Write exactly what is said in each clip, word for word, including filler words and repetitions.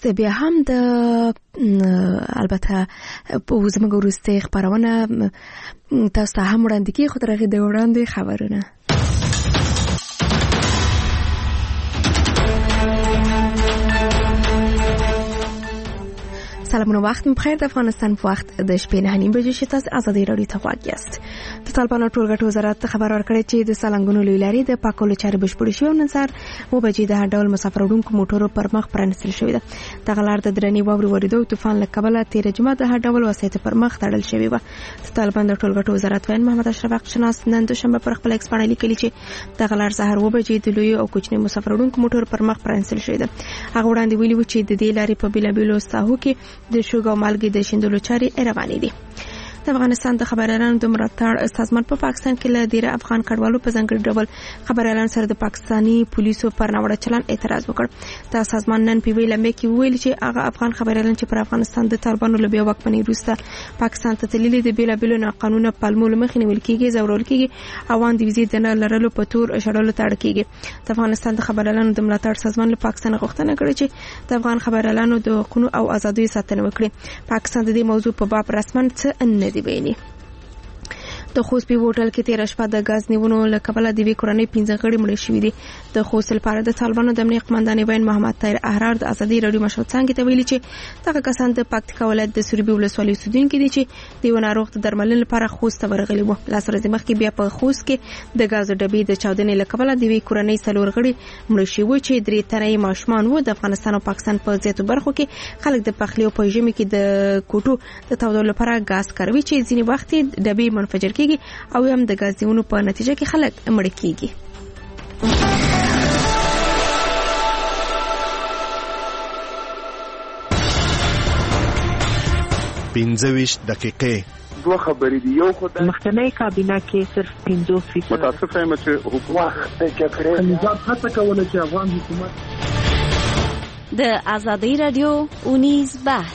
یاست. بیا هم د البته په زموږ وروستۍ خبرونه تاسو ته هم وړاندې کیږي، خو تر هغې د وړاندې خبرونه. سلامونه، وخت مو بخیر. د افغانستان په وخت د شپې نه نیم بجې شته. ازادي رادیو ته غوږ یاست. د طالبانو ټولګټو وزارت خبر ورکړی چې د سالنګونو لوی لارې د پاکولو چارې بشپړې شوې او نن سهار اوه بجې د هر ډول مسافر وړونکو موټرو پر مخ پرانیستل شوې ده. دغه لار د درنې واورې ورېدو او طوفان له کبله تېره جمعه د هر ډول وسایطو پر مخ تړل شوې وه. د طالبانو د ټولګټو وزارت ویاند محمد اشرف حقشناس نن دوشنبه پر خپل ایکس باندې لیکلي چې دغه لار سهار اوه بجې د لوی او کوچني مسافر وړونکو موټرو پر مخ پرانیستل شوې ده. هغه وړاندې ویلي و چې د دې لارې په بېلابېلو ساحو کې د شوګ او مالګې د شیندلو چارې روانې دي. د افغانستان د خبريالانو د ملاتړ سازمان په پاکستان کې له ډیره افغان کډوالو په ځانګړي ډول خبريالانو سره د پاکستاني پولیسو پر ناوړه چلند اعتراض وکړ. دا سازمان نن په ویلمه کې ویل چې هغه افغان خبريالان چې پر افغانستان د طالبانو له بیا واکمنۍ وروسته پاکستان ته تللي د بیلابیلو ناقانونه پالمو مخې نیول کېږي، زورول کېږي او ان د ویزې د نه لرلو په تور شړلو تړل کېږي. د افغانستان د خبريالانو د ملاتړ سازمان له پاکستان غوښتنه کړې چې د افغان خبريالانو د حقوقو او ازادۍ ساتنه وکړي. پاکستان د دې موضوع په باب رسماً څه نه دی ویلي. د خوست په هوټل کې تیر شپه د غاز نیونو له کبله د وی کورنۍ پنځه غړي مړ شوي دي. د خوست لپاره د طالبانو د امنیه قومندان وین محمد طاهر احرار د ازادي رادیو مشهور څنګه ته ویلي چې دغه کسان د پکتیکا ولایت د سوربي ولسوالۍ اوسیدونکي دي چې د یو ناروغ د درملنې لپاره خوست ته ورغلي وو. لاس ورځې مخکې بیا په خوست کې د غاز ډبې د چاودنې له کبله د وی کورنۍ څلور غړي مړ شوي چې درې تنه ماشومان وو. د افغانستان او پاکستان په ځینو برخو کې خلک د پخلی او پېژمي کې د کوټو د تودولو لپاره غاز کاروي چې ځینې وخت ډبې منفجر کیږي او هم د غازیونو په نتیجه کې خلک مړ کیږي. پنځه ویشت دقیقې دوه خبرې دي. یو خدای مخکنی کابینه کې صرف پنځوس فیصد متاسفه یم چې حکومت جګړه نظام هڅه کوله چې افغان حکومت د ازادي رادیو اونیز بحث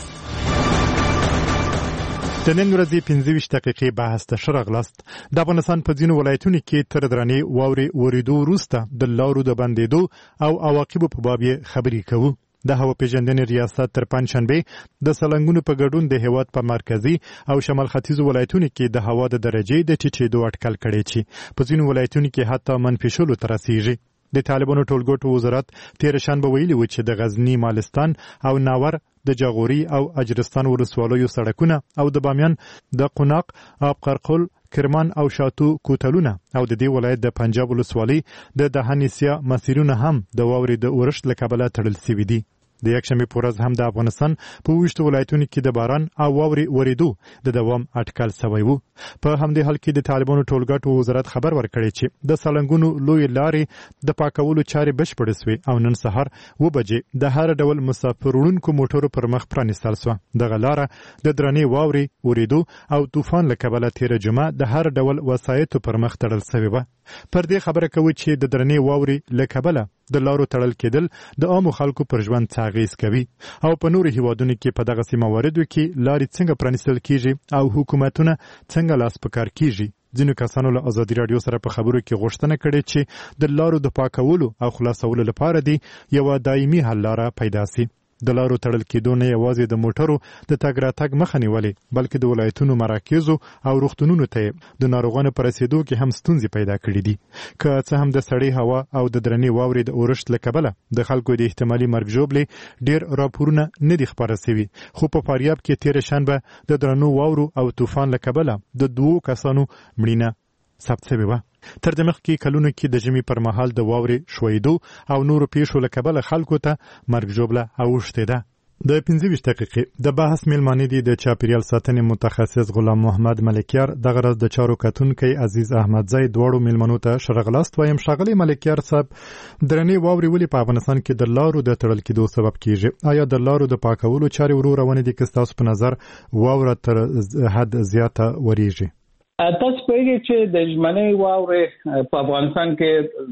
د نن ورځې پنځه ویشت دقیقې بحث ته ښه راغلاست. د افغانستان په ځینو ولایتونو کې تر درنې واورې ورېدو وروسته د لارو د بندېدو او عواقبو په باب یې خبرې کوو. د هوا پیژندنې ریاست تر پنجشنبې د سالنګونو په ګډون د هیواد په مرکزي او شمال ختیځو ولایتونو کې د هوا د درجې د ټیټېدو اټکل کړی چې په ځینو ولایتونو کې حتی منفي شلو ته رسیږي. د طالبانو ټولګټو وزارت تیر شنبه ویلي و چې د غزنی، مالستان او ناور د جاغوري او اجرستان ولسوالیو سړکونه او د بامیان د قوناق، آب قرقل، کرمان او شاتو کوتلونه او د دې ولایت د پنجاب ولسوالۍ د دهنیسیا مسیرونه هم د واورې د اورښت له کبله تړل شوي دي. د یکشنبې په ورځ هم د افغانستان په ویشتو ولایتونو کې د باران او واورې ورېدو د دوام اټکل شوی و. په همدې حال کې د طالبانو ټولګټو وزارت خبر ورکړی چې د سالنګونو لوی لارې د پاکولو چارې بشپړې شوې او نن سهار اوه بجې د هر ډول مسافر وړونکو موټرو پر مخ پرانیستل شوه. دغه لاره د درنې واورې ورېدو او طوفان له کبله تېره جمعه د هر ډول وسایطو پر مخ تړل شوې وه. پر دې خبره کوي چې د درنې واورې له کبله د لارو تړل کېدل د عامو خلکو پر ژوند څه اغېز کوي او په نورو هیوادونو کې په دغسې مواردو کې لارې څنګه پرانیستل کېږي او حکومتونه څنګه لاس په کار کېږي. ځینو کسانو له ازادي رادیو سره په خبرو کې غوښتنه کړې چې د لارو د پاکولو او خلاصولو لپاره دی یوه دایمي حل لاره پیدا شي. د لارو تړل کېدو نه یوازې د موټرو د تګ راتګ مخه نیولې بلکې د ولایتونو مراکزو او روغتونونو ته د ناروغانو په رسېدو کې هم ستونزې پیدا کړې دي. که څه هم د سړې هوا او د درنې واورې د اورښت له کبله د خلکو د احتمالي مرګ ژوبلې ډېر راپورونه نه دي خپاره شوي، خو په فاریاب کې تېره شنبه د درنو واورو او طوفان له کبله د دوو کسانو مړینه ثبت شوې وه. تر دې مخکې کلونو کې د ژمي پر مهال د واورې شویدو او نورو پیښو له کبله خلکو ته مرګ ژوبله اوښتې ده. د پنځه ویشت دقیقې د بحث میلمانې دي د چاپیریال ساتنې متخصص غلام محمد ملکیار. دغه ورځ د چارو کتونکی عزیز احمدزی دواړو میلمنو ته ښه راغلاست وایم. ښاغلی ملکیار صاحب، درنې واورې ولې په افغانستان کې د لارو د تړل کېدو سبب کېږي؟ آیا د لارو د پاکولو چارې ورو روانې دي که ستاسو په نظر واوره تر حد زیاته ورېږي؟ تاسو پوهیږئ چې د ژمنۍ واورې په افغانستان کې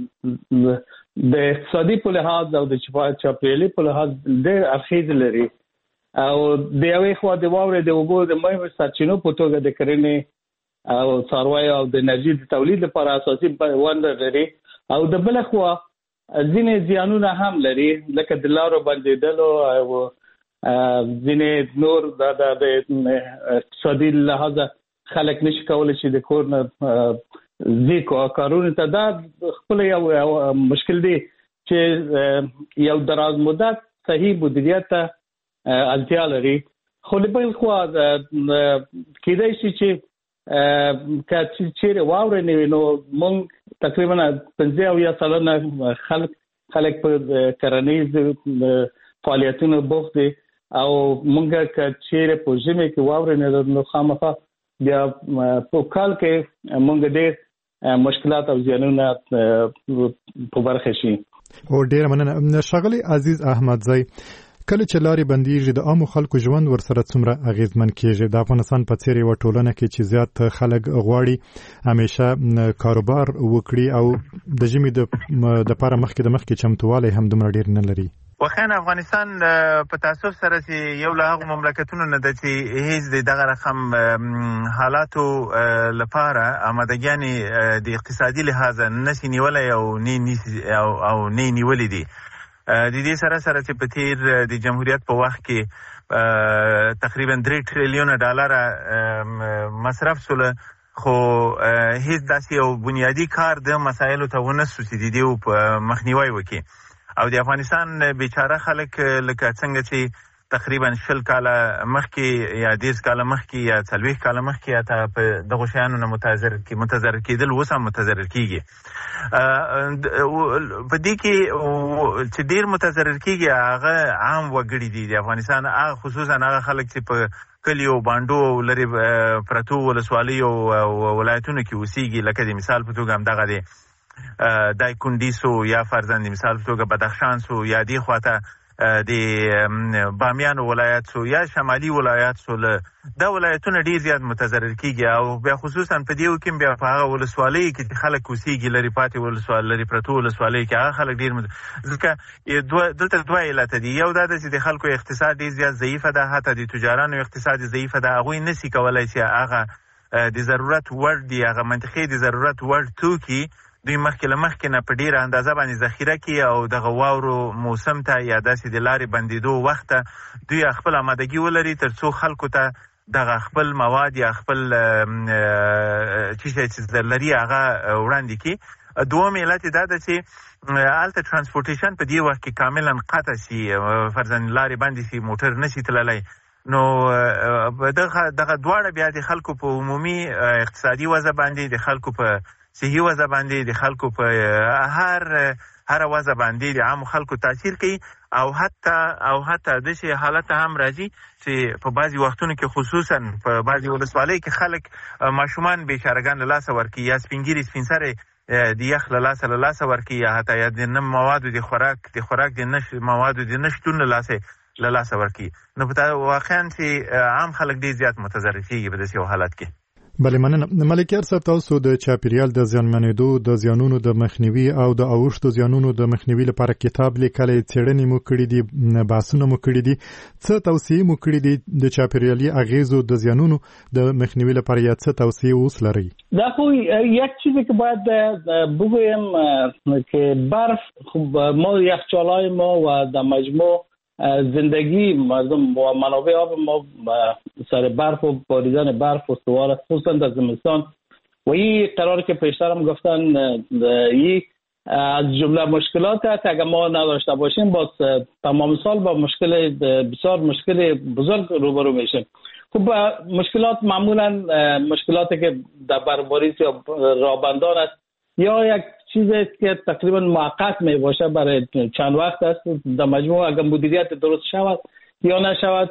د اقتصادي په لحاظ او د چاپیریالي په لحاظ ډېر اغېز لري او د یوې خوا د واورې د اوبو د مهمو سرچینو په توګه د کرنې او څارویو او د انرژي د تولید لپاره اساسي ونډه لري او د بله خوا ځینې زیانونه هم لري لکه د لارو بندېدلو او ځینې نور د اقتصادي لحاظ خلک نشي کولای چې د کور نه زی کارونه ته دا خپل یو مشکل دی چې یو دراز مدت صحیح مدیریت ته اړتیا لري. خو له بل خوا کېدای شي چې که چیرې واوره نه وي نو موږ تقریبا پنځه او یا سلنه خلک خلک په کرنیز فعالیتونو بوخت دي او موږ که چیرې په ژمي کې واوره نه لرو نو خامخا بیا په کال کې موږ ډېر مشکلات او زیانونه په برخه شي. او ډېر مننه ښاغلی عزیز احمدزی. کله چې لارې بندیږي د عامو خلکو ژوند ورسره څومره اغیزمن کیږي؟ د افغانستان په څیر یو ټولنه کې چې زیات خلک غواړي همیشه کاروبار وکړي او د ژمي د لپاره مخکې د مخکې چمتووالی هم دومره ډېر نه لري. واقعا افغانستان په تاسف سره چې یو له هغو مملکتونو نه ده چې هیڅ دغه رقم حالاتو لپاره آمادګیانې د اقتصادي لحاظ نشي نیولی او نه نیولي دي. د دې سره سره چې په تیر د جمهوریت په وخت کې تقریبا درې ټریلیونه ډالره مصرف سوله خو هیڅ داسې یو بنیادی کار د مسایلو ته ونه سو چې د دې په مخنیوي وکړي. او د افغانستان بیچاره خلک لکه څنګه چې تقریبا شل کاله مخکې یا دېرش کاله مخکې یا څلوېښت کاله مخکې یا په دغو شیانو نه متضرر متضرر کېدل اوس هم متضرر کېږي. په دې کې چې ډېر متضرر کېږي هغه عام وګړي دي د افغانستان، هغه خصوصا هغه خلک چې په کلیو بانډو او لرې پرتو ولسوالیو او ولایتونو کې اوسېږي. لکه د مثال په توګه همدغه دی دای کونډي سو یا فرضاً د مثال په توګه بدخشان سو یا دې خواته د بامیان ولایت سو یا شمالي ولایت سو. دا ولایتونه ډیر زیات متضرر کیږي او بیا خصوصا په دیو کې بیا په هغه ولسوالۍ کې چې خلک اوسېږي لري پاتې ولسوالۍ لري پرتو ولسوالۍ کې هغه خلک ډیر ځکه دلته دوه علت دي. یو دا چې د خلکو اقتصاد ډیر زیات ضعیفه ده، حتی د تجارانو اقتصاد ضعیفه ده. هغوی نشي کولای چې هغه د ضرورت وړ دي، هغه منطقي د ضرورت وړ توکي دوی مخکې له مخکې نه په ډېره اندازه باندې ذخیره کړي او دغه واورو موسم ته یا داسې د لارې بندېدو وخت ته دوی خپل آمادګي ولري تر څو خلکو ته دغه خپل مواد یا خپل څه شی چې لري هغه وړاندې کړي. دوم علت دا ده چې هلته ترانسپورټیشن په دې وخت کې کاملا قطع شي، فرضاً لارې بندې شي، موټر نشي تللی. نو دغه دغه دواړه بیا د خلکو په عمومي اقتصادي وضع باندې، د خلکو په صحي وضع باندې، د خلکو په هر هر وضع باندې د عامو خلکو تاثیر کوي. او حتی او حتی د شي حالت هم راځي چې په بعضي وختونو کې خصوصا په بعضي ولسوالۍ کې خلک ماشومان بیچارهګان له لاسه ورکوي یا سپینګیري سپین سرې د یخ له لاسه له لاسه ورکوي یا حتی یا د نه موادو د خوراک د خوراک د نش موادو د نشتون له لاسه له لاسه ورکوي. نو په واقعا چې عام خلک ډېر زیات متضرر کېږي په داسې یو حالت کې. بله مننه. ملکیار صاحب، تاسو د چاپیریال د زیانمنېدو د زیانونو د مخنیوي او د اوښتو زیانونو د مخنیوي لپاره کتاب لیکلی، څېړنې مو کړي دي، بحثونه مو کړي دي. څه توصیې مو کړي دي د چاپیریالي اغیزو د زیانونو د مخنیوي لپاره یا څه توصیې اوس لرئ؟ دا خو یک چیزی که باید بگویم که برف ما یخچال‌های ما و در مجموع زندگی مردم و منابع آب ما سر برف و باریدن برف استوار، خصوصا در زمستان. و این قرار که پیشتر هم گفتن این از جمله مشکلات است. اگر ما نداشته باشیم با تمام سال با مشکل بسیار مشکل بزرگ روبرو میشیم. خب مشکلات معمولا مشکلاتی که در برفباری یا رابندان است یا یک چیزی است که تقریبا موقت می باشه برای چند وقت است. در مجموع اگر مدیریت درست شود یا نشود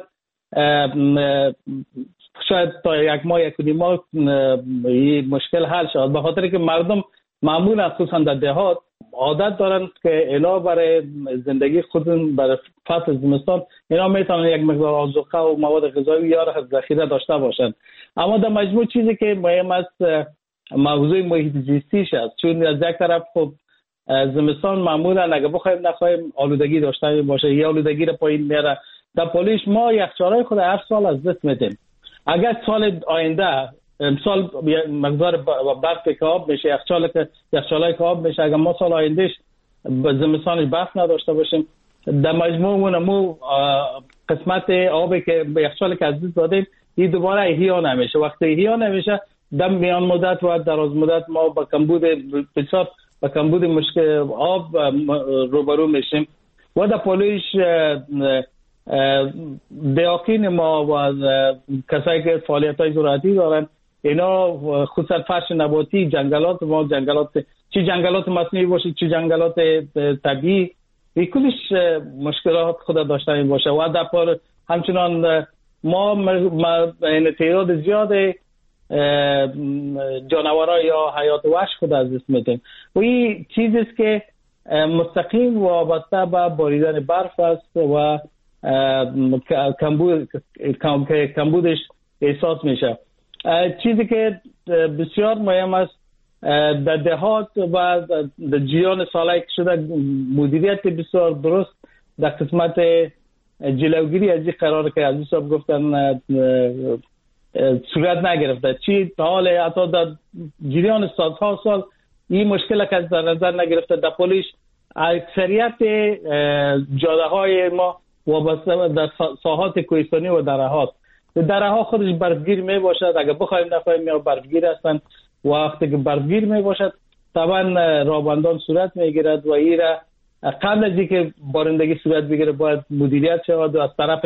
شاید تا یک ماه یک و نیم ماه این مشکل حل شود. به خاطر که مردم معمولا خصوصا در دهات عادت دارند که علاوه برای زندگی خودشون برای فصل زمستان اینا میتونن یک مقدار آذوقه و مواد غذایی یا ذخیره داشته باشند. اما در مجموع چیزی که مهم است موضوع محیط زیستیش است، چون از یک طرف خب زمستان معمولا اگه بخوایم نخواهیم آلودگی داشته باشه یا آلودگی رو پایین میاره. در پولیش ما یخچال‌های خود هر سال از دست میدیم. اگر سال آینده امسال مقدار برف که آب میشه، یخچال که یخچال‌های که آب میشه، اگر ما سال آیندهش زمستانش برف نداشته باشیم در مجموع مو قسمت آبی که به یخچال که از دست دادیم این دوباره احیا نمیشه. وقتی احیا نمیشه در میان مدت و دراز مدت ما با کمبود بسیار با کمبود مشکل آب روبرو میشیم و در پالویش دیاکین ما و کسایی که فعالیت های زراعتی دارن اینا خصوصا فرش نباتی جنگلات ما جنگلات چی جنگلات مصنوعی باشه چی جنگلات طبیعی این کلش مشکلات خود داشتن باشه و در پال همچنان ما این تعداد زیاد جانورها یا حیات وحش خود از دست میدیم و این چیزی است که مستقیم وابسته به باریدن برف است و کمبود کمبودش احساس میشه. چیزی که بسیار مهم است در دهات و در جریان سالهای که شده مدیریت بسیار درست در قسمت جلوگیری از این قرار که از صاحب گفتن صورت نگرفته. چی تا حال حتی در جریان سالها سال این مشکل که در نظر نگرفته. در پولیش اکثریت جاده های ما وابسته در ساحات کوهستانی و درهات دره ها خودش برفگیر می باشد. اگر بخوایم نخواهیم یا برفگیر هستند وقتی که برفگیر می باشد طبعا رابندان صورت می گیرد و این را قبل از اینکه بارندگی صورت بگیره باید مدیریت شود و از طرف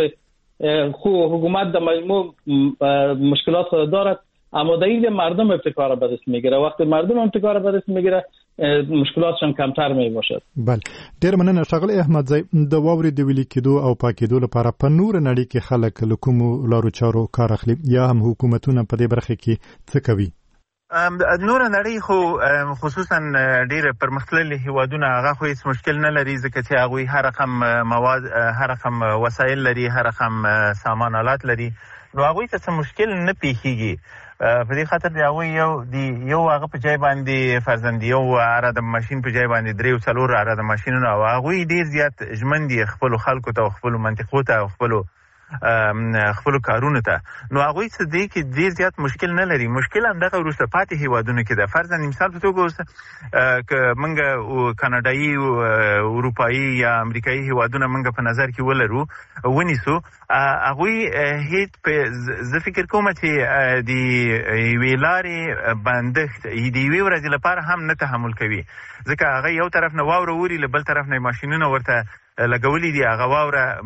حکومت در مجموع مشکلات خود دارد اما در این مردم ابتکار به دست میگیره. وقتی مردم ابتکار به دست میگیره مشکلاتشان کمتر می باشد. بله ډیر مننه ښاغلی احمدزی. د واورې د ویلي کېدو او پاکېدو لپاره په نور نړۍ کې خلک له کومو لارو چارو کار اخلي یا هم حکومتونه په دې برخه کې څه کوي؟ نور نړۍ خو خصوصا ډیر پرمختللي هیوادونه هغه خو هیڅ مشکل نه لري ځکه چې هغوی هر رقم مواد هر رقم وسایل لري هر رقم سامان آلات لري نو هغوی ته څه مشکل نه پیښیږي. په دې خاطر دی هغوی یو دی یو هغه په ځای باندې فرزند یو اره د ماشین په ځای باندې درې او څلور اره د ماشینونه او هغوی ډیر زیات ژمن دي خپلو خلکو ته او خپلو منطقو ته او خپلو خپلو کارونو ته. نو هغوی څه دی کې ډیر زیات مشکل نه لري. مشکل همدغه وروسته پاتې هیوادونو کې ده. فرضاً مثال په توګه اوس که موږ کاناډایي اروپایي یا امریکایي هیوادونه موږ په نظر کې ولرو ونیسو هغوی هیڅ زه فکر کوم چې د یوې لارې بندښت د یوې ورځې لپاره هم نه تحمل کوي ځکه هغه یو طرف نه واوره اوري له بل طرف نه ماشینونه ورته لګولي دي هغه واوره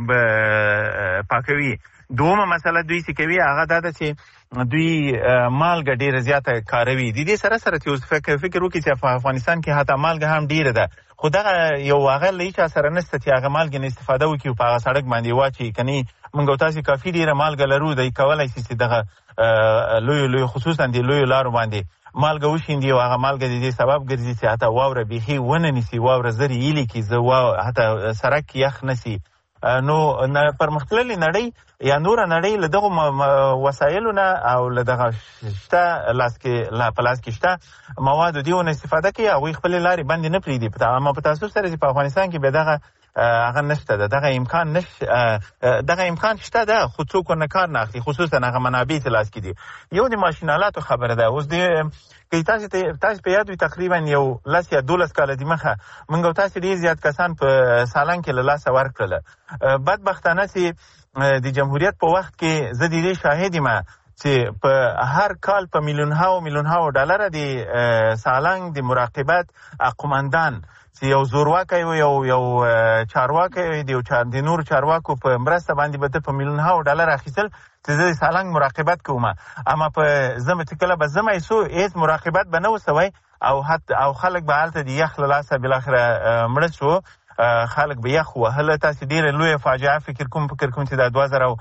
پاکوي. دومه مسله دوی چې کوي هغه دا ده چې دوی مالګه ډیره زیاته کاروي. د دې سره سره چې اوس فکر فکر وکړي چې په افغانستان کې حتی مالګه هم ډیره ده خو دغه یو هغه له هیچا سره نشته چې هغه مالګې نه استفاده وکړي او په هغه سړک باندې واچي کني موږ او تاسې کافي ډیره مالګه لرو دی کولی شي چې دغه لویو لویو خصوصا د لویو لارو باندې مالګه وشیندي او هغه مالګه د دې سبب ګرځي چې حتی واوره بیخي ونه نیسي واوره زر ایلي کړي زه حتی سړک یخ نسي. نو پرمختللې نړۍ یا نوره نړۍ له دغو وسایلو نه او له دغه شته لاس کې په لاس کې شته موادو دیونه استفاده کوي هغوی خپلې لارې بندې نه پرېږدي. اما په تاسو سره چې په افغانستان کې به دغه هغه نشته ده دغه امکان نشته دغه امکان شته ده خو څوک ورنه کار نه اخلي خصوصا هغه منابع چې لاس کې دي. یو د ماشینالاتو خبره ده. اوس د که تاسو تاسو په یاد وي تقریبا یو لس یا دولس کاله دمخه موږ او تاسو ډېر زیات کسان په سالنګ کې له لاسه ورکړله. بدبختانه چې د جمهوریت په وخت کې زه د دې شاهد یم چې په هر کال په میلیونها او میلیونها ډالره د سالنګ د مراقبت قومندان چې یو زورواکی و یو یو چارواکی دی د نورو چارواکو په مرسته باندې به په میلیونها ډالر اخیستل چې زه د سالنګ مراقبت کوم. اما په زمه چې کله به زمه سو هیڅ مراقبت به نه وسوی او حتی او خلک به هلته د یخ له لاسه بالاخره مړه شو. خلک به یخ وهله. تاسې ډېره لویه فاجعه فکر کوم فکر کوم چې د دوه زره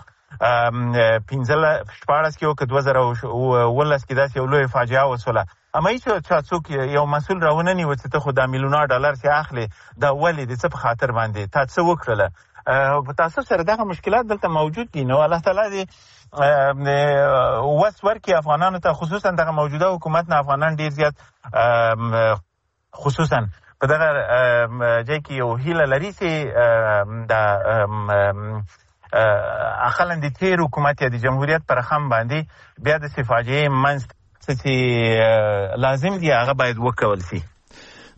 پنځه شپاړس کې و که دوه زره اوولس کې داسې یو لویه فاجعه وسوله. اما هیڅ چا څوک یو مسؤل راونه نیوه چې ته خو دا میلیونه ډالر چې اخلې دا ولې د څه په خاطر باندې تا څه وکړله. په تاسو سره دغه مشکلات دلته موجود دي. نو الله تعالی دې وس ورکړي افغانانو ته خصوصا دغه موجوده حکومت نه افغانان ډېر زیات خصوصا په دغه ځای کې یو هیله لري چې د اقلا د تیر حکومت یا د جمهوریت پر خم باندې بیا د فاجعې منځ چې لازم دی هغه باید وکول شي.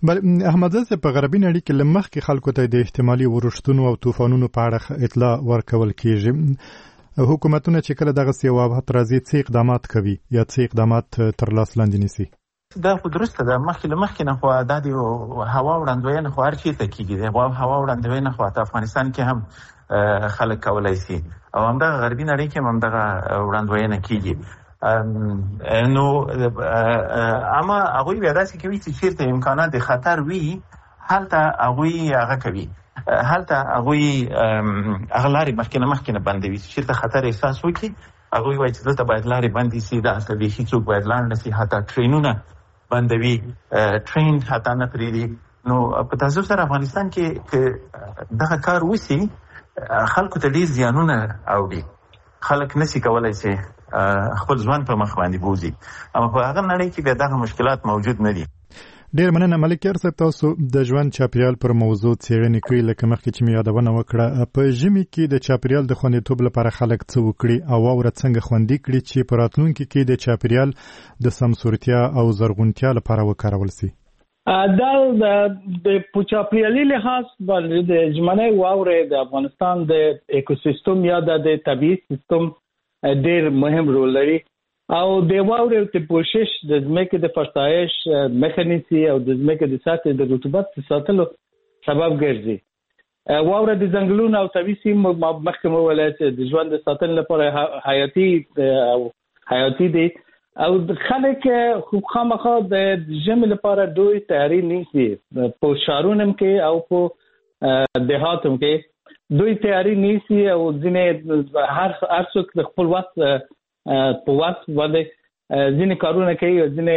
بل احمدزاده په غربي نړۍ کې لمخ کې خلکو ته د احتمالي ورښتونو او طوفانونو په اړه اطلاع ورکول کیږي. حکومتونه چې کله دغه سیوابات راځي څه اقدامات کوي یا څه اقدامات تر لاس لاندې نیسي؟ دا خو درسته ده. مخکې له مخکې نه خو دا د هوا وړاندوینه خو هر چېرته کېږي. د هوا وړاندوینه خو په افغانستان کې هم خلک کولی شي او همدغه غربي نړۍ کې هم همدغه وړاندوینه کېږي. نو اما هغوی بیا داسې کوي چې چېرته امکانات د خطر وي هلته هغوی هغه کوي، هلته هغوی هغه لارې مخکې نه مخکې نه بندوي. چېرته خطر احساس وکړي هغوی وایي چې دلته باید لارې بندې شي، دلته بیخي څوک باید لاړ نه شي، حتی ټرینونه بندوي، ټرین حتی نه پرېږدي. نو په تعصب سره افغانستان کې که دغه کار وشي خلکو ته ډېر زیانونه اوړي. خلک نشي کولی چې خپل ځوان په مخ باندې بوځي. اما په هغه نړۍ کې بیا دغه مشکلات موجود نه دي. ډېر مننه ملکیار صاحب، تاسو د ژوند چاپیریال پر موضوع څېړنې کړې. لکه مخکې چې مې یادونه وکړه، په ژمي کې د چاپیریال د خوندیتوب لپاره خلک څه وکړي او واوره څنګه خوندي کړي چې په راتلونکي کې د چاپیریال د سمسورتیا او زرغونتیا لپاره وکارول شي؟ دا د چاپیریالي لحاظ باندې د ژمنۍ واورې د افغانستان د ایکوسیستم یا د طبیعي سیستم ډېر مهم رول لري او د واورې د پوشش د ځمکې د فرسایش مخه نیسي او د ځمکې د سطحې د رطوبت ساتلو سبب ګرځي. واوره د ځنګلونو او طبیعي سیمو مخکې مو ویل چې د ژوند د ساتنې لپاره حیاتي او حیاتي دي او خلک خو خامخا د ژمي لپاره دوی تیاری نیسي. په ښارونو کې او په دیهاتو کې دوی تیاری نیسي او ځینې هر هر څوک د خپل وخت په وخت باندې ځینې کارونه کوي او ځینې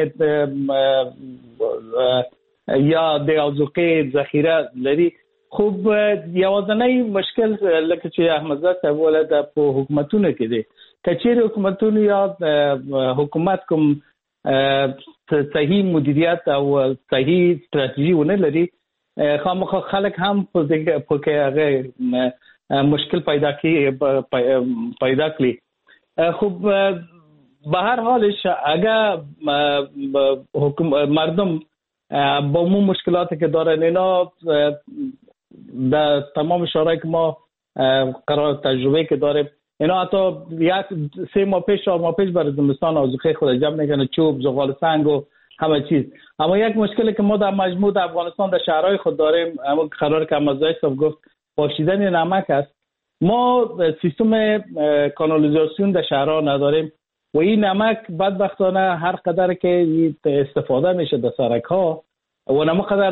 یا د اوزوقې ذخیره لري. خو یوازینی مشکل لکه چې احمدزاده صاحب ویل د په حکومتونو کې دی. که چیرې حکومتونه یا حکومت کوم صحیح مدیریت او صحیح ستراتیژي ونه لري خامخا خلک هم په کې هغه مشکل پیدا کی پیدا کړي. خب به هر حالش اگر مردم با اون مشکلاتی که دارن اینا در تمام شورای که ما قرار تجربه که داریم اینا حتی یک سه ماه پیش چهار ماه پیش برای زمستان آذوقه خود جمع میکنه، چوب، زغال سنگ و همه چیز. اما یک مشکلی که ما در مجموع در افغانستان در شهرهای خود داریم اما قرار که احمدزاده صاحب گفت پاشیدن نمک است. ما سیستم کانالیزاسیون در شهرها نداریم و این نمک بدبختانه هر قدر که استفاده میشه در سرک ها و نمک قدر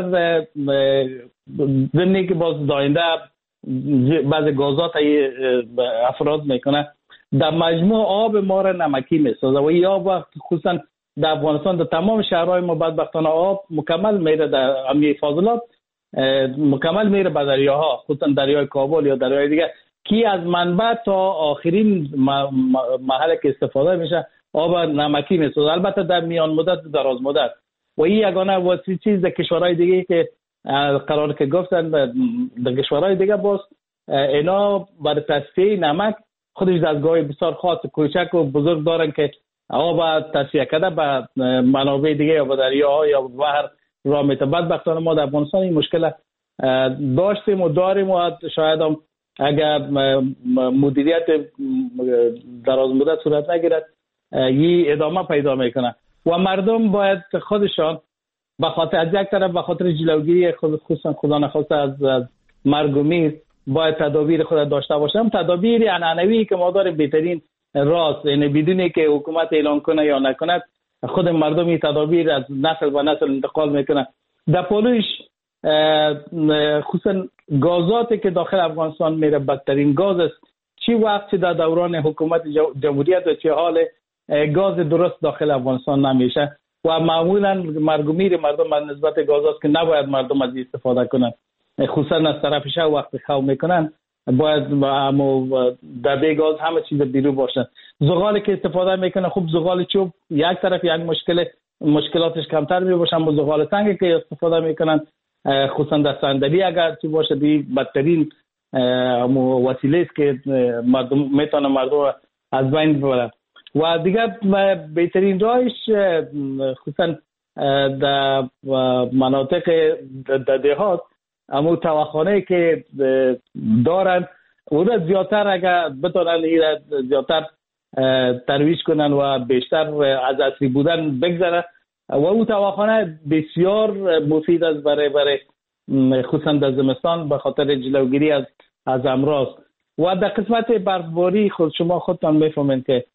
ضمنی که باز داینده بعض گازات افراد میکنه در مجموع آب ما را نمکی میسازه و این آب خصوصا در افغانستان در تمام شهرهای ما بدبختانه آب مکمل میره در امی فاضلات مکمل میره به دریاها، خصوصا دریای کابل یا دریای دیگه کی از منبع تا آخرین محل که استفاده میشه آب نمکی میسازه. البته در میان مدت دراز مدت و این یگانه واسه چیز در کشورهای دیگه که قرار که گفتن در کشورهای دیگه باز اینا برای تصفیه نمک خودش دستگاه بسیار خاص کوچک و بزرگ دارن که آب تصفیه کرده به منابع دیگه یا به دریاها یا به بحر راه میته. بدبختانه ما در افغانستان این مشکل داشتیم و داریم و شاید هم اگر مدیریت دراز مدت صورت نگیرد این ادامه پیدا میکنه و مردم باید خودشان به خاطر از یک طرف به خاطر جلوگیری خود خصوصا خدا نخواسته از, از مرگ و میر باید تدابیر خود داشته باشم. تدابیر عنعنوی که ما داریم بهترین راست، یعنی بدونی که حکومت اعلان کنه یا نکنه خود مردم این تدابیر از نسل به نسل انتقال میکنه. در پولوش خصوصا گازاتی که داخل افغانستان میره بدترین گاز است. چی وقتی در دوران حکومت جمهوریت و چه حال گاز درست داخل افغانستان نمیشه و معمولا مرگ و میر مردم از نسبت گازاست که نباید مردم از استفاده کنن، خصوصا از طرف شهر وقتی خو میکنن باید دبه گاز همه چیز بیرو باشن. زغالی که استفاده میکنه خوب زغال چوب یک طرف یک مشکل مشکلاتش کمتر می باشن، با زغال سنگ که استفاده میکنن خصوصا در صندلی اگر چی باشه دی بدترین وسیله است که مردم میتونه مردم از بین ببره و دیگه بهترین راهش خصوصا در مناطق د دهات امو تواخانه که دارن او را زیادتر اگر بتونن این زیادتر ترویج کنن و بیشتر از اصلی بودن بگذارن و او تواخانه بسیار مفید است برای برای خصوصا در زمستان به خاطر جلوگیری از از امراض و در قسمت برفباری خود شما خودتان میفهمید که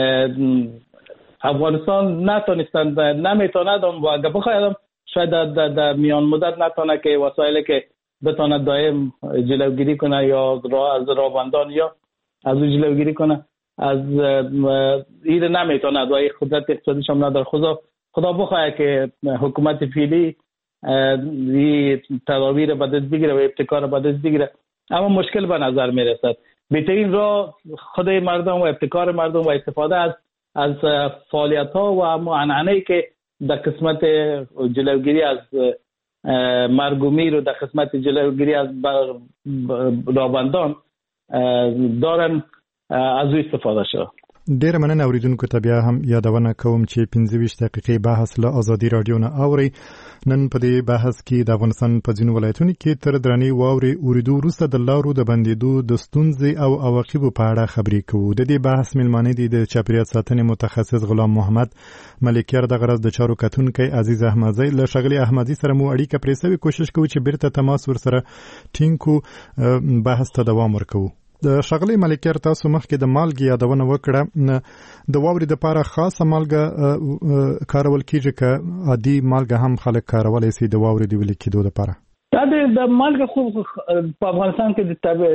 افغانستان نتونستند نمیتوند و اگر بخواید شاید در, در میان مدت نتونه که وسایلی که بتونه دائم جلوگیری کنه یا راه از راهبندان یا از جلوگیری کنه از این نمیتونه و این قدرت اقتصادیش هم نداره. خدا خدا بخواه که حکومت فعلی این تدابیر به دست بگیره و ابتکار به دست بگیره، اما مشکل به نظر میرسد. بهترین راه خود مردم و ابتکار مردم و استفاده از از فعالیت ها و عنعنه‌ای که در قسمت جلوگیری از مرگ و میر و در قسمت جلوگیری از راهبندان دارن از او استفاده شد. ډیره مننه اوریدونکو ته بیا هم یادونه کوم چې پنځه ویشت دقیقې بحث له ازادي رادیو نه اوري. نن په دې بحث کې د افغانستان په ځینو ولایتونو کې تر درنې واورې اوریدو وروسته د لارو د بندېدو د ستونزې او عواقبو په اړه خبرې کوو. د دې بحث میلمانه دي د چاپیریال ساتنې متخصص غلام محمد ملکیار، د غرض د چارو کتونکی عزیز احمدزی. له ښاغلي احمدزي سره مو اړیکه پرې سوې، کوشش کوو چې بیرته تماس ورسره ټینګ کړو، بحث ته دوام ورکوو. د ښاغلي ملکیار تاسو مخکې د مالګې یادونه وکړه، د واورې دپاره خاصه مالګه کارول کیږي که عادي مالګه هم خلک کارولی سي د واورې د ویلې کېدو دپاره؟ دا د مالګه خو په افغانستان کې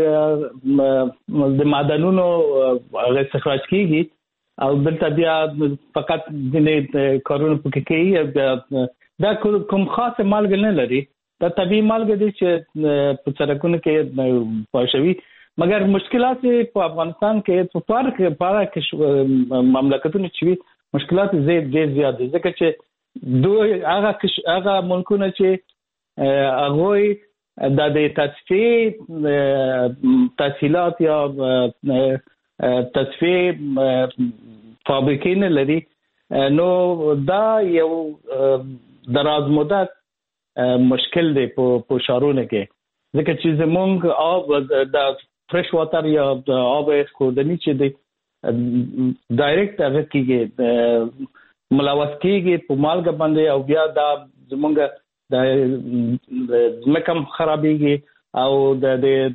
د معدنونو استخراج کیږي او دلته بیا فقط ځینې کارونه پکې کوي. دا کوم خاصه مالګه نه لري، دا طبیعي مالګه دی چې په سړکونو کې پاشوي. مگر مشکلات په افغانستان کې په فرق پاره کې مملکتونو چې مشکلات زیات ډیر زیات دي، ځکه چې دوی هغه هغه ملکونه چې هغه د تصفیه تسهیلات یا تصفیه فابریکې نه لري، نو دا یو دراز مدت مشکل دی په شارونو کې، ځکه چې زمونږ آب د فرش واتر یا آب خوردنی چې دی ډایرکټ هغه کېږي ملوث کېږي په مالګه باندې او بیا دا زمونږ د ځمکه خرابېږي او د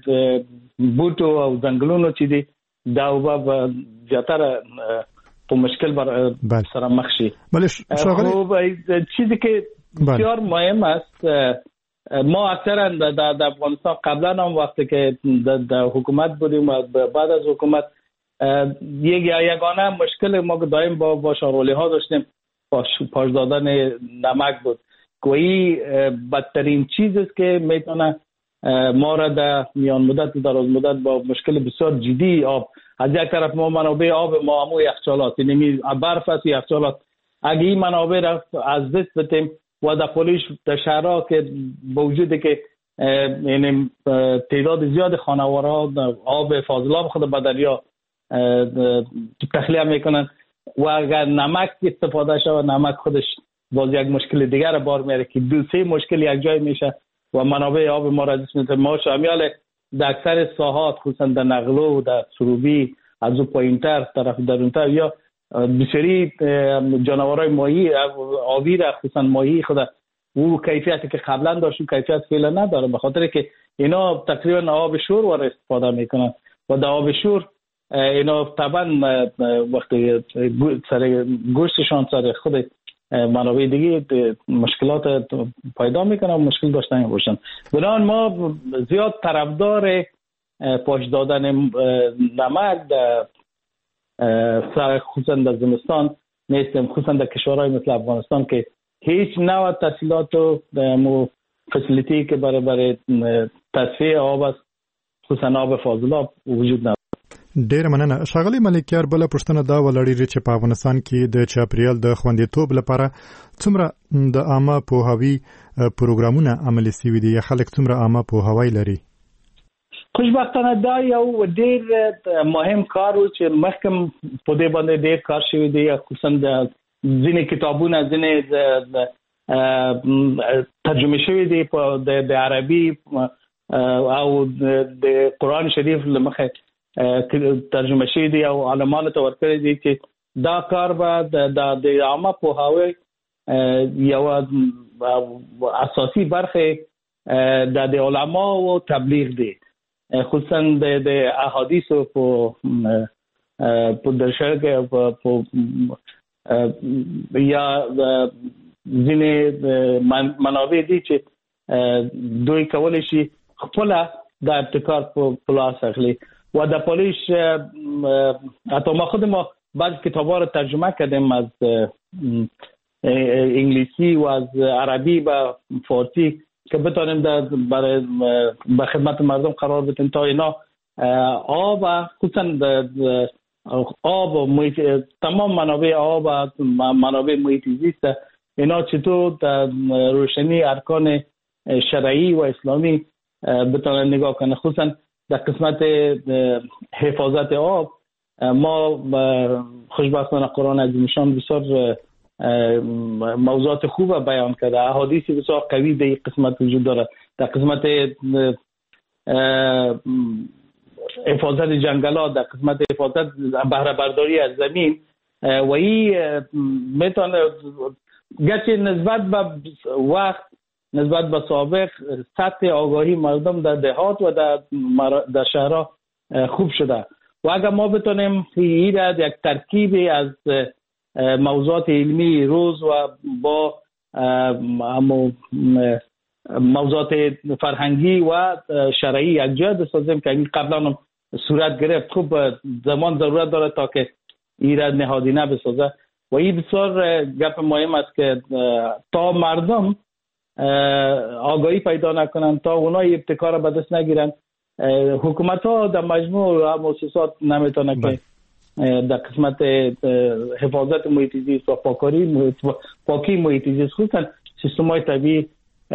بوټو او ځنګلونو چې دی دا اوبه زیاتره په مشکل سره مخ شي. خو چیزی که بسیار مهم است، ما اکثرا در افغانستان قبلا هم وقتی که در حکومت بودیم و بعد از حکومت یک یگانه مشکل ما دائم با با شارولی ها داشتیم، پاش دادن نمک بود که این بدترین چیز است که میتونه ما را در میان مدت و دراز مدت با مشکل بسیار جدی آب، از یک طرف ما منابع آب ما همو یخچالات، یعنی برف است یخچالات، اگه این منابع را از دست بدیم و در پولیش در شهرها که با وجودی که یعنی تعداد زیاد خانوارها آب فاضلاب خود به دریا تخلیه میکنن و اگر نمک استفاده شود، نمک خودش باز یک مشکل دیگر را بار میاره که دو سه مشکل یک جای میشه و منابع آب ما را دست میده. ما شامیال در اکثر ساحات خصوصا در نقلو و در سروبی از او پایینتر طرف درونتر یا بسیاری جانورای ماهی آبی را خصوصا ماهی خود او کیفیتی که قبلا داشت کیفیت فعلا نداره، به خاطر که اینا تقریبا آب شور وار استفاده میکنن و در آب شور اینا طبعا وقتی سر گوشتشان سر خود منابع دیگه مشکلات پیدا میکنن و مشکل داشتن باشن. بنابراین ما زیاد طرفدار پاش دادن نمک در خصوصا در زمستان نیستیم، خصوصا در کشورهای مثل افغانستان که هیچ نوع تسهیلات و فسیلیتی که برای برای تصفیه آب است، خصوصا آب فاضلاب وجود نداره. ډیر مننه. ښاغلي ملکیار، بله پوښتنه دا ولري چې په افغانستان کې د چاپیریال د خوندیتوب لپاره څومره د عامه پوهاوي پروګرامونه عملي شوي دي یا خلک څومره عامه پوهاوی لري؟ خوشبختانه دا یو ډیر مهم کار و چې مخکې په دې باندې ډیر کار شوی دی، خصوصا د ځینې کتابونه ځینې ترجمه شوی دي په د عربي او د قرآن شریف لمخه ترجمه شوی دي او علمانو ته ورکړي دي چې دا کار به د عامه پوهاوی یو اساسي برخه د علماء او تبلیغ دي، خصوصا د احادیث په په درشل کې په یا ځینې منابع دي چې دوی کولای شي خپل د ابتکار په لاس اخلي و در پالیش حتی ما خود ما بعض کتاب‌ها رو ترجمه کردیم از انگلیسی و از عربی به فارسی که بتونیم در برای به خدمت مردم قرار بدیم تا اینا آب و خصوصا آب و محیط، تمام منابع آب و منابع محیط زیست اینا چطور در روشنی ارکان شرعی و اسلامی بتونن نگاه کنه. خصوصا در قسمت حفاظت آب ما خوشبختانه قرآن عظیم‌شان بسیار موضوعات خوب بیان کرده، احادیث بسیار قوی در این قسمت وجود داره. در قسمت حفاظت جنگلات، در قسمت حفاظت بهره برداری از زمین و این میتونه گرچه نسبت به وقت نسبت به سابق سطح آگاهی مردم در دهات و در, در شهرها خوب شده و اگر ما بتونیم این را یک ترکیب از موضوعات علمی روز و با موضوعات فرهنگی و شرعی یکجا بسازیم که این قبلا صورت گرفت، خوب زمان ضرورت داره تا که این را نهادینه بسازه و این بسیار گپ مهم است که تا مردم آگاهی پیدا نکنن، تا اونای ابتکار به دست نگیرن، حکومت ها در مجموع مؤسسات نمیتونه که در قسمت حفاظت محیط زیست و پاکاری پاکی محیط زیست خصوصا سیستم های طبیعی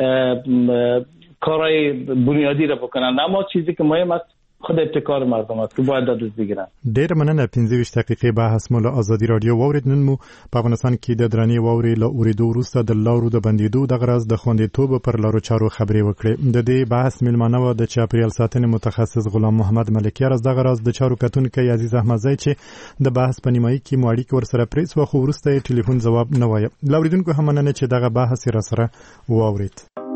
کارهای بنیادی را بکنن. اما چیزی که مهم است خود ابتکار مردم است که باید دست بگیرن. ډیر مننه. پنځه ویشت دقیقې بحث مو له ازادي رادیو واورید. نن مو په افغانستان کې د درنې واورې له اورېدو وروسته د لارو د بندېدو د غرض د خوندیتوب پر لارو چارو خبرې وکړې. د دې بحث میلمانه و د چاپیریال ساتنې متخصص غلام محمد ملکیار از د غرض د چارو کتونکی عزیز احمدزی چې د بحث په نیمایي کې مو اړیکې ورسره پرېس و خو وروسته یې ټلیفون ځواب نه وایه. له اورېدونکو هم مننه چې دغه بحث یې راسره واورېد.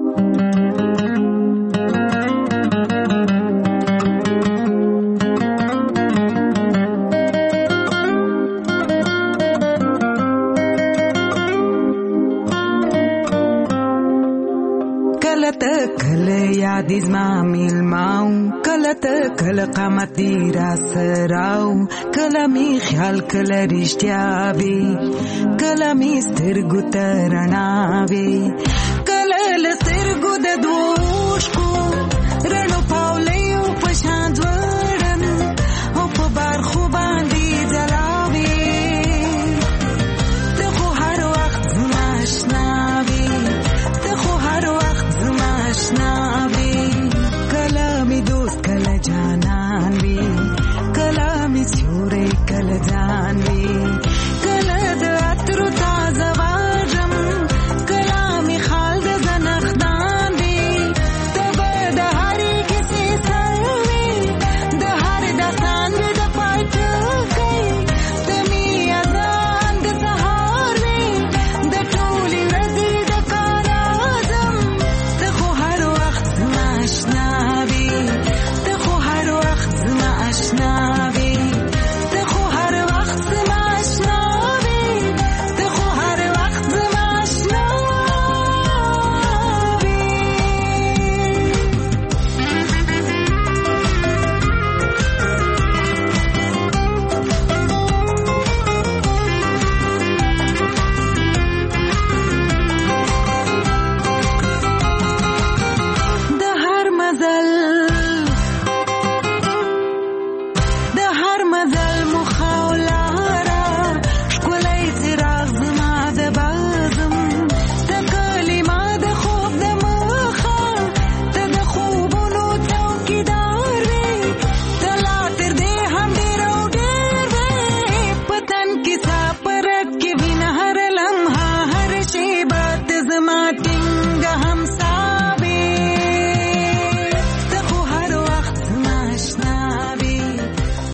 یادی زما میلماو کله ته کله قامتی را سراو کله می خیال کله رښتیا وی کله می سترګو ته رڼا وی کله له سترګو د دوشکو رڼو پاولیو په شان ځوړم او په برخو باندې ځلاوي ته خو هر وخت زما اشنا وی ته خو هر وخت زما اشنا جانان وی کلا می سوري کلا جان وی کلا د اترو تازه واجم کلا می خال د زنخدان وی تب د هرې کیسې سروي د هر داستان د پات کوي تمی اذان د سهار وی د ټولې ورځې د کار اعظم ته خو هر وخت ناشنا وی د هر مزل مخ